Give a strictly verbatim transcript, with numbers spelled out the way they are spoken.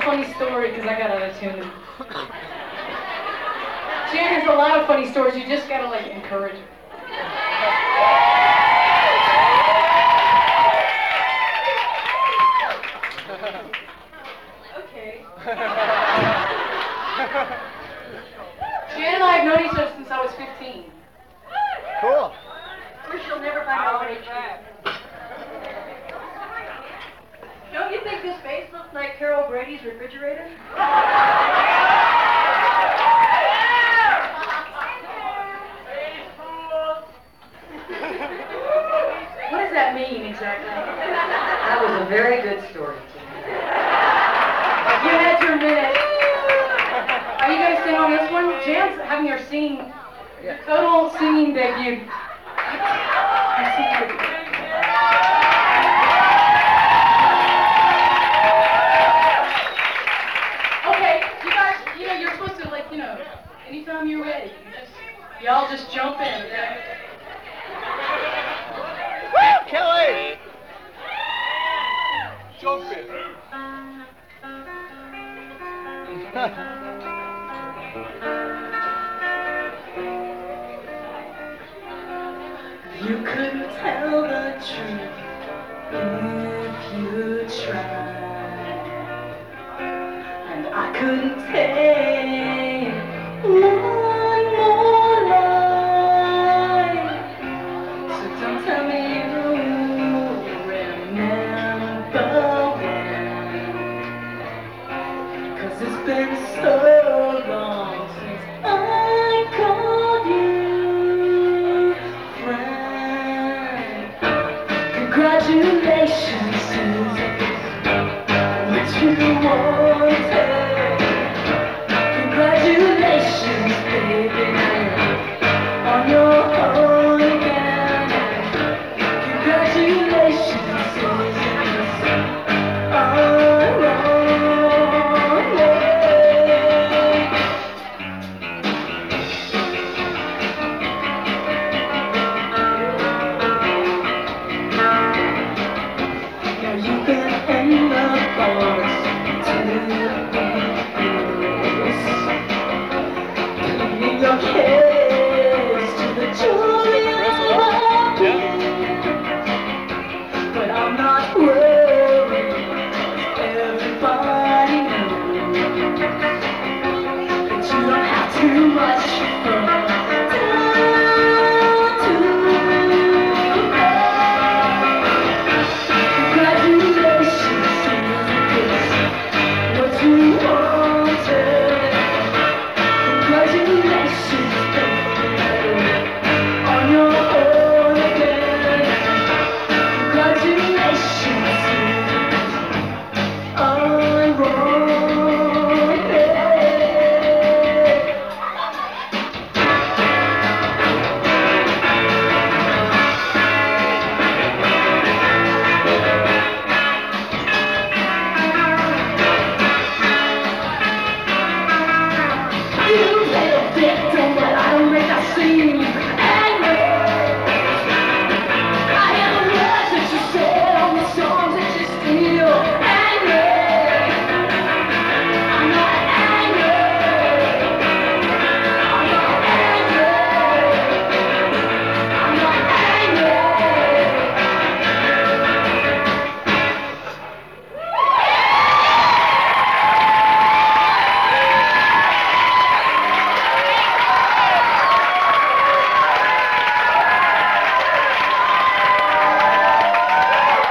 funny story because I got out of tune. Jan has a lot of funny stories. You just gotta like encourage her. Okay. Jan and I have known each other since I was fifteen. Cool. Or she'll never find out what age she is. Don't you think this face looks like Carol Brady's refrigerator? What does that mean exactly? That was a very good story. You had your minute. Are you guys sing on this one? Jan's having her singing, total singing debut. Okay, you guys, you know, you're supposed to, like, you know, anytime you're ready, you just, y'all just jump in, okay? Woo, Kelly! Jump in. You couldn't tell the truth if you tried, and I couldn't take one more lie. So don't tell me you remember when, 'cause it's been so long since I called you friend. Congratulations.